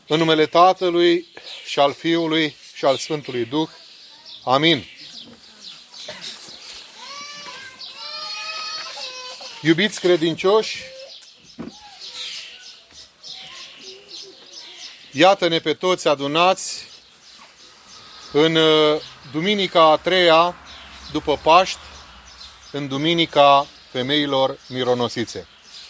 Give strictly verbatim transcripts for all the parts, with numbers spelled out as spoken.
În numele Tatălui și al Fiului și al Sfântului Duh. Amin. Iubiți credincioși, iată-ne pe toți adunați în duminica a treia după Paști, în duminica femeilor mironosițe.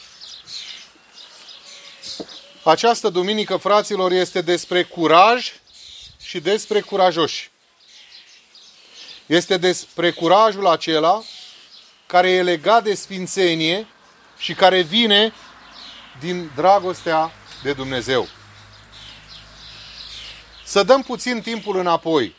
Această duminică, fraților, este despre curaj și despre curajoși. Este despre curajul acela care e legat de sfințenie și care vine din dragostea de Dumnezeu. Să dăm puțin timpul înapoi.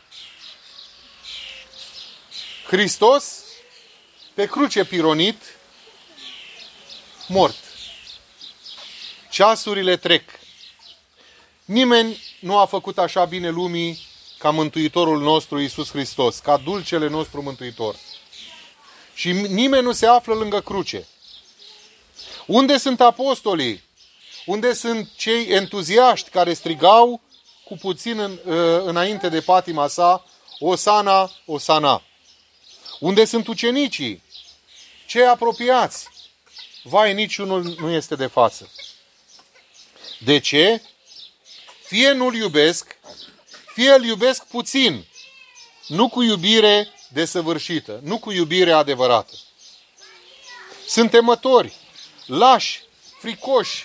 Hristos, pe cruce pironit, mort. Ceasurile trec. Nimeni nu a făcut așa bine lumii ca Mântuitorul nostru Iisus Hristos, ca dulcele nostru Mântuitor. Și nimeni nu se află lângă cruce. Unde sunt apostolii? Unde sunt cei entuziaști care strigau cu puțin în, înainte de patima sa, Osana, Osana? Unde sunt ucenicii? Cei apropiați? Vai, niciunul nu este de față. De ce? Fie nu-L iubesc, fie îl iubesc puțin, nu cu iubire desăvârșită, nu cu iubire adevărată. Sunt temători, lași, fricoși.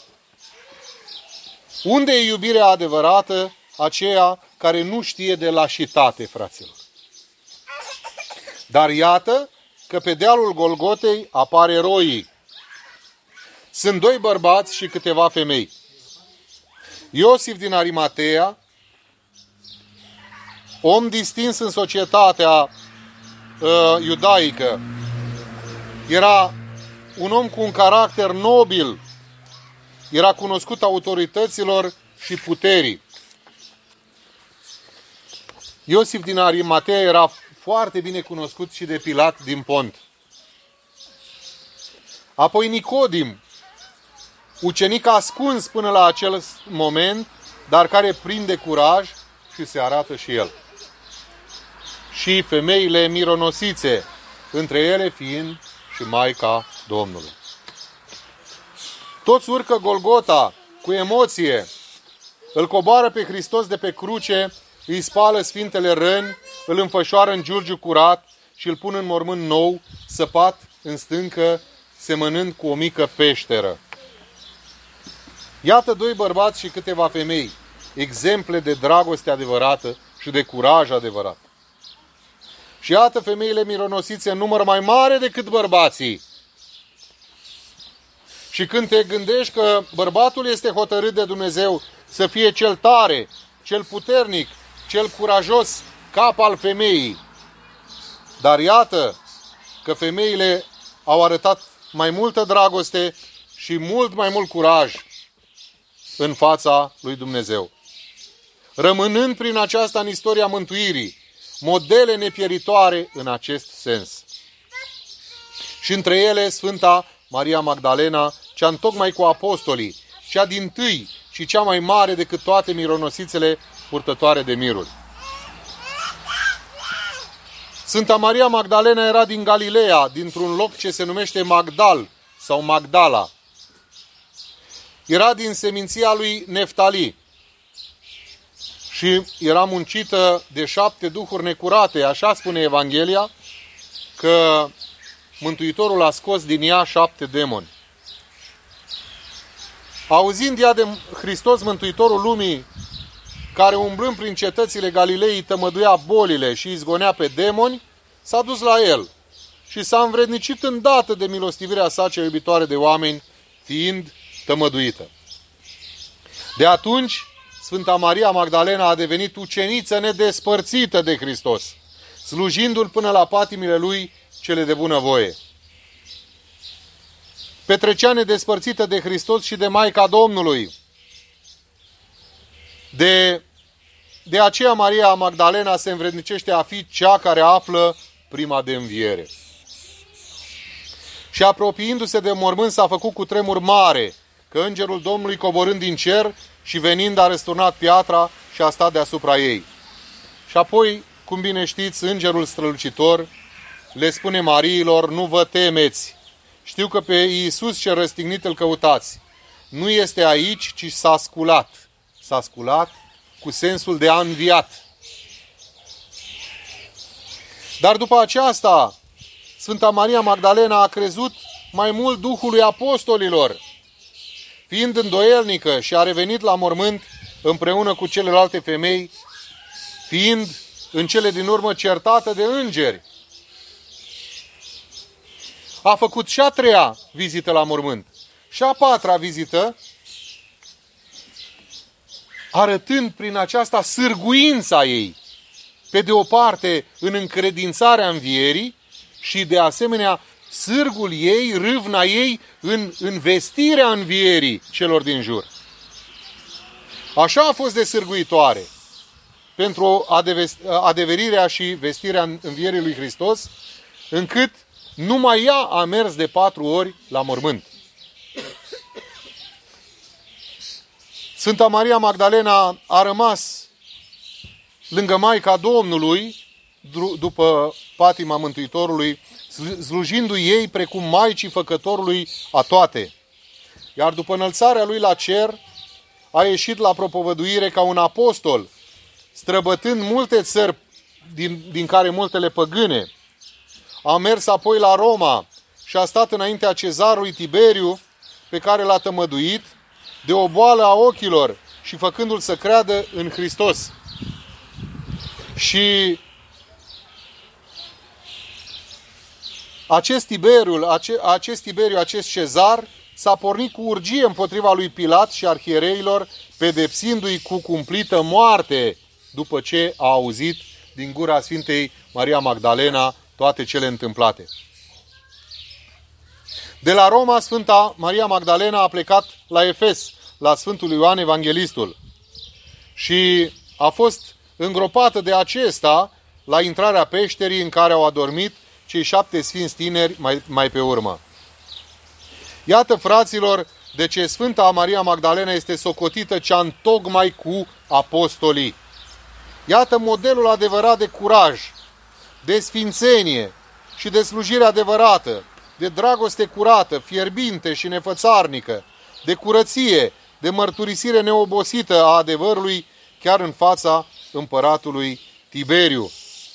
Unde e iubirea adevărată? Aceea care nu știe de lașitate, fraților. Dar iată că pe dealul Golgotei apar eroii. Sunt doi bărbați și câteva femei. Iosif din Arimatea, om distins în societatea uh, iudaică, era un om cu un caracter nobil, era cunoscut autorităților și puterii. Iosif din Arimatea era foarte bine cunoscut și de Pilat din Pont. Apoi Nicodim, ucenic ascuns până la acel moment, dar care prinde curaj și se arată și el. Și femeile mironosițe, între ele fiind și Maica Domnului. Toți urcă Golgota cu emoție, îl coboară pe Hristos de pe cruce, îi spală sfintele răni, îl înfășoară în giurgiu curat și îl pun în mormânt nou, săpat în stâncă, semănând cu o mică peșteră. Iată doi bărbați și câteva femei, exemple de dragoste adevărată și de curaj adevărat. Și iată femeile mironosițe în număr mai mare decât bărbații. Și când te gândești că bărbatul este hotărât de Dumnezeu să fie cel tare, cel puternic, cel curajos, cap al femeii. Dar iată că femeile au arătat mai multă dragoste și mult mai mult curaj în fața lui Dumnezeu. Rămânând prin aceasta în istoria mântuirii, modele nepieritoare în acest sens. Și între ele Sfânta Maria Magdalena, cea întocmai cu apostolii, cea dintâi și cea mai mare decât toate mironosițele purtătoare de miruri. Sfânta Maria Magdalena era din Galileea, dintr-un loc ce se numește Magdal sau Magdala. Era din seminția lui Neftali și era muncită de șapte duhuri necurate. Așa spune Evanghelia, că Mântuitorul a scos din ea șapte demoni. Auzind ea de Hristos, Mântuitorul lumii, care umblând prin cetățile Galilei tămăduia bolile și izgonea pe demoni, s-a dus la el și s-a învrednicit îndată de milostivirea sa cea iubitoare de oameni, fiind tămăduită. De atunci, Sfânta Maria Magdalena a devenit uceniță nedespărțită de Hristos, slujindu-L până la patimile Lui cele de bunăvoie. Petrecea nedespărțită de Hristos și de Maica Domnului. De, de aceea Maria Magdalena se învrednicește a fi cea care află prima de înviere. Și apropiindu-se de mormânt s-a făcut cu tremur mare, că îngerul Domnului, coborând din cer și venind, a răsturnat piatra și a stat deasupra ei. Și apoi, cum bine știți, îngerul strălucitor le spune Mariilor: nu vă temeți, știu că pe Iisus cel răstignit îl căutați. Nu este aici, ci s-a sculat. S-a sculat cu sensul de a înviat. Dar după aceasta, Sfânta Maria Magdalena a crezut mai mult Duhului apostolilor, fiind îndoielnică, și a revenit la mormânt împreună cu celelalte femei, fiind în cele din urmă certată de îngeri. A făcut și a treia vizită la mormânt și a patra vizită, arătând prin aceasta sârguința ei, pe de o parte în încredințarea învierii și de asemenea sârgul ei, râvna ei în, în vestirea învierii celor din jur. Așa a fost de sârguitoare pentru adeverirea și vestirea învierii lui Hristos, încât numai ea a mers de patru ori la mormânt. Sfânta Maria Magdalena a rămas lângă Maica Domnului, după patima Mântuitorului, slujindu-i ei precum Maicii Făcătorului a toate. Iar după înălțarea lui la cer, a ieșit la propovăduire ca un apostol, străbătând multe țări, din, din care multele păgâne. A mers apoi la Roma și a stat înaintea cezarului Tiberiu, pe care l-a tămăduit de o boală a ochilor și făcându-l să creadă în Hristos. Și acest Tiberiu, ace, acest Tiberiu, acest cezar, s-a pornit cu urgie împotriva lui Pilat și arhiereilor, pedepsindu-i cu cumplită moarte, după ce a auzit din gura Sfintei Maria Magdalena toate cele întâmplate. De la Roma, Sfânta Maria Magdalena a plecat la Efes, la Sfântul Ioan Evanghelistul, și a fost îngropată de acesta la intrarea peșterii în care au adormit cei șapte sfinți tineri mai, mai pe urmă. Iată, fraților, de ce Sfânta Maria Magdalena este socotită ceantocmai cu apostolii. Iată modelul adevărat de curaj, de sfințenie și de slujire adevărată, de dragoste curată, fierbinte și nefățarnică, de curăție, de mărturisire neobosită a adevărului, chiar în fața împăratului Tiberiu.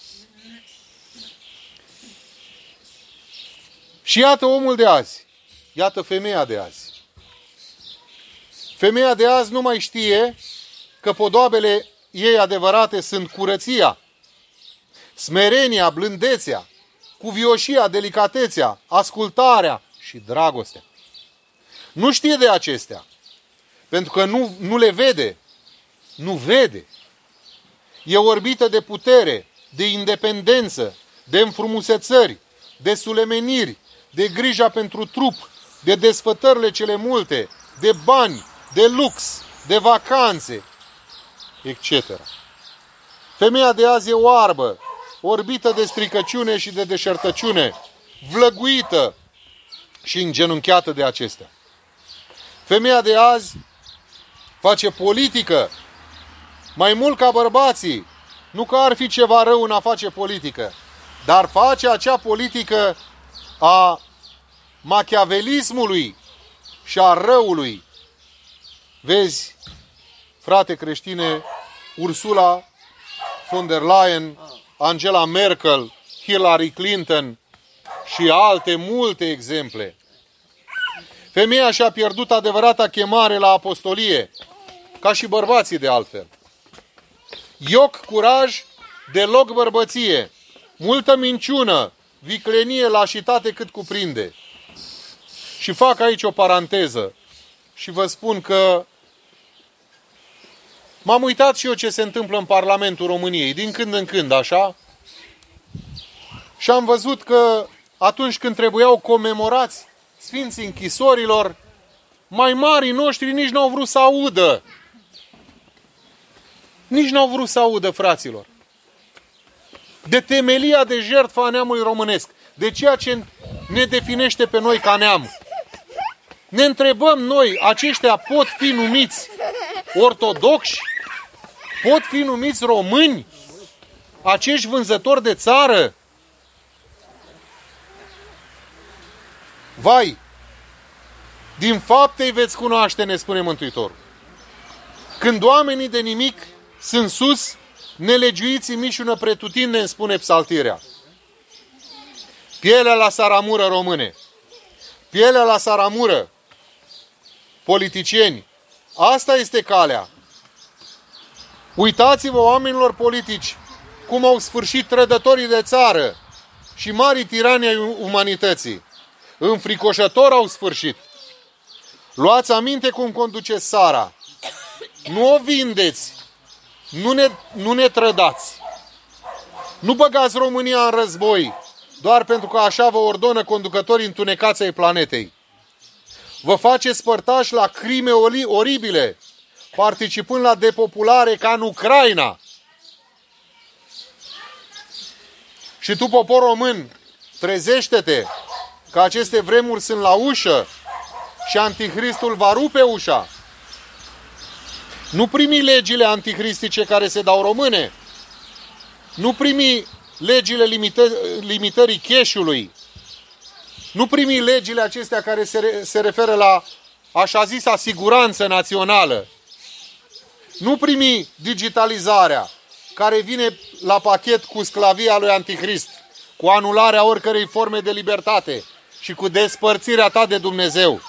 Și iată omul de azi, iată femeia de azi. Femeia de azi nu mai știe că podoabele ei adevărate sunt curăția, smerenia, blândețea, cuvioșia, delicatețea, ascultarea și dragostea. Nu știe de acestea, pentru că nu, nu le vede. Nu vede. E orbită de putere, de independență, de înfrumusețări, de sulemeniri, de grija pentru trup, de desfătările cele multe, de bani, de lux, de vacanțe, et cetera. Femeia de azi e oarbă, orbită de stricăciune și de deșertăciune, vlăguită și îngenunchiată de acestea. Femeia de azi face politică mai mult ca bărbații, nu că ar fi ceva rău în a face politică, dar face acea politică a machiavelismului și a răului. Vezi, frate creștine, Ursula von der Leyen, Angela Merkel, Hillary Clinton și alte multe exemple. Femeia și-a pierdut adevărata chemare la apostolie, ca și bărbații de altfel. Ioc curaj, deloc bărbăție, multă minciună, viclenie, lașitate cât cuprinde. Și fac aici o paranteză și vă spun că m-am uitat și eu ce se întâmplă în Parlamentul României, din când în când, așa, și am văzut că atunci când trebuiau comemorați sfinții închisorilor, mai marii noștri nici n-au vrut să audă. Nici n-au vrut să audă, fraților. De temelia de jertfă a neamului românesc, de ceea ce ne definește pe noi ca neam. Ne întrebăm noi, aceștia pot fi numiți ortodoxi? Pot fi numiți români? Acești vânzători de țară? Vai, din fapte îi veți cunoaște, ne spune Mântuitorul. Când oamenii de nimic sunt sus, nelegiuiții mișună pretutindeni, spune psaltirea. Pielea la saramură, române. Pielea la saramură, politicieni. Asta este calea. Uitați-vă, oamenilor politici, cum au sfârșit trădătorii de țară și marii tirani ai umanității. Înfricoșător au sfârșit. Luați aminte cum conduceți țara. Nu o vindeți. Nu ne, nu ne trădați. Nu băgați România în război doar pentru că așa vă ordonă conducătorii întunecați ai planetei. Vă faceți părtași la crime oribile, participând la depopulare ca în Ucraina. Și tu, popor român, trezește-te că aceste vremuri sunt la ușă și Antichristul va rupe ușa. Nu primi legile antichristice care se dau române. Nu primi legile limită, limitării cash-ului. Nu primi legile acestea care se, se referă la așa zisa siguranță națională. Nu primi digitalizarea care vine la pachet cu sclavia lui Antichrist, cu anularea oricărei forme de libertate și cu despărțirea ta de Dumnezeu.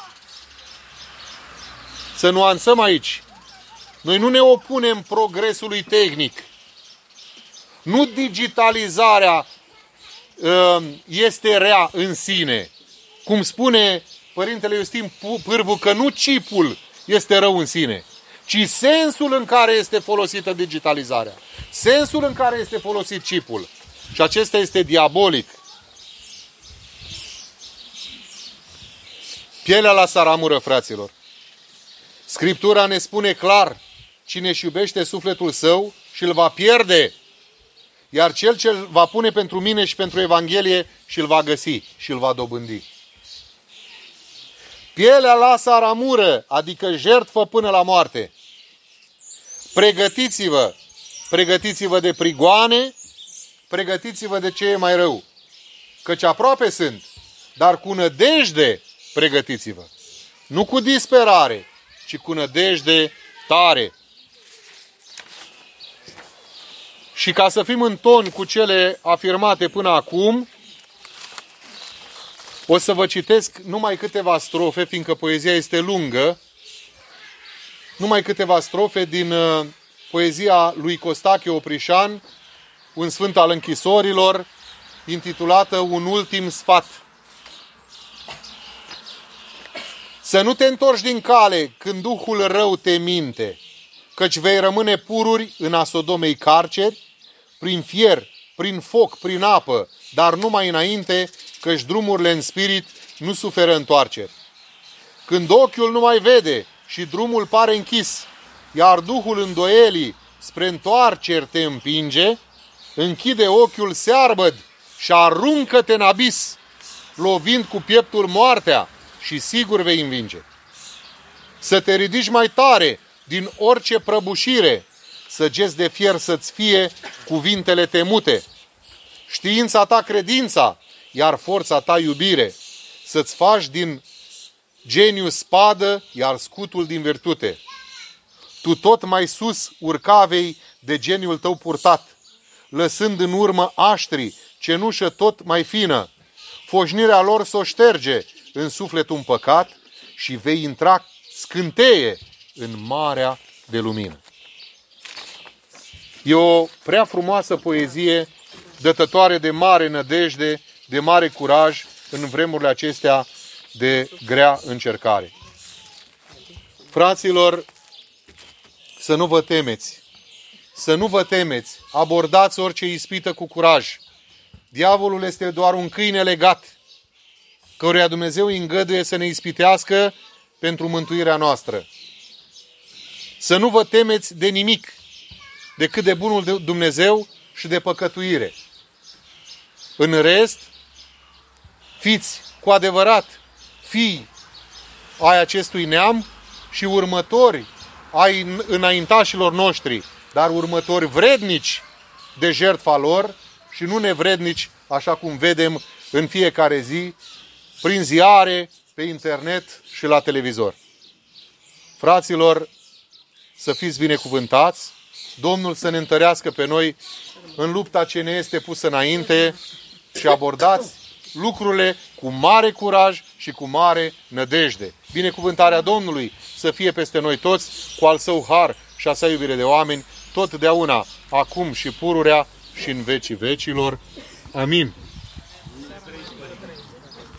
Să nuanțăm aici. Noi nu ne opunem progresului tehnic. Nu digitalizarea uh, este rea în sine. Cum spune Părintele Iustin Pârvu, că nu chipul este rău în sine, ci sensul în care este folosită digitalizarea. Sensul în care este folosit chipul. Și acesta este diabolic. Pielea la saramură, fraților. Scriptura ne spune clar, cine își iubește sufletul său și îl va pierde, iar cel ce îl va pune pentru mine și pentru Evanghelie și îl va găsi și îl va dobândi. Pielea la saramură, adică jertfă până la moarte. Pregătiți-vă, pregătiți-vă de prigoane, pregătiți-vă de ce e mai rău. Căci aproape sunt, dar cu nădejde pregătiți-vă. Nu cu disperare, ci cu nădejde tare. Și ca să fim în ton cu cele afirmate până acum, o să vă citesc numai câteva strofe, fiindcă poezia este lungă, numai câteva strofe din uh, poezia lui Costache Oprișan, un sfânt al închisorilor, intitulată Un ultim sfat. Să nu te întorci din cale când duhul rău te minte, căci vei rămâne pururi în a Sodomei carceri, prin fier, prin foc, prin apă, dar numai înainte, căci drumurile în spirit nu suferă întoarceri. Când ochiul nu mai vede și drumul pare închis, iar duhul îndoielii spre întoarceri te împinge, închide ochiul searbăd și aruncă-te în abis, lovind cu pieptul moartea și sigur vei învinge. Să te ridici mai tare din orice prăbușire, săgeți de fier să-ți fie cuvintele temute, știința ta credința, iar forța ta iubire, să-ți faci din geniu spadă, iar scutul din virtute. Tu tot mai sus urcavei de geniul tău purtat, lăsând în urmă aștri, cenușă tot mai fină, foșnirea lor s-o șterge în suflet un păcat și vei intra scânteie în marea de lumină. E o prea frumoasă poezie, dătătoare de mare nădejde, de mare curaj în vremurile acestea de grea încercare. Fraților, să nu vă temeți, să nu vă temeți, abordați orice ispită cu curaj. Diavolul este doar un câine legat, căruia Dumnezeu îi îngăduie să ne ispitească pentru mântuirea noastră. Să nu vă temeți de nimic, decât de bunul de Dumnezeu și de păcătuire. În rest, fiți cu adevărat fii ai acestui neam și următori ai înaintașilor noștri, dar următori vrednici de jertfa lor și nu nevrednici, așa cum vedem în fiecare zi, prin ziare, pe internet și la televizor. Fraților, să fiți binecuvântați, Domnul să ne întărească pe noi în lupta ce ne este pusă înainte și abordați lucrurile cu mare curaj și cu mare nădejde. Binecuvântarea Domnului să fie peste noi toți, cu al său har și a sa iubire de oameni, totdeauna, acum și pururea și în vecii vecilor. Amin.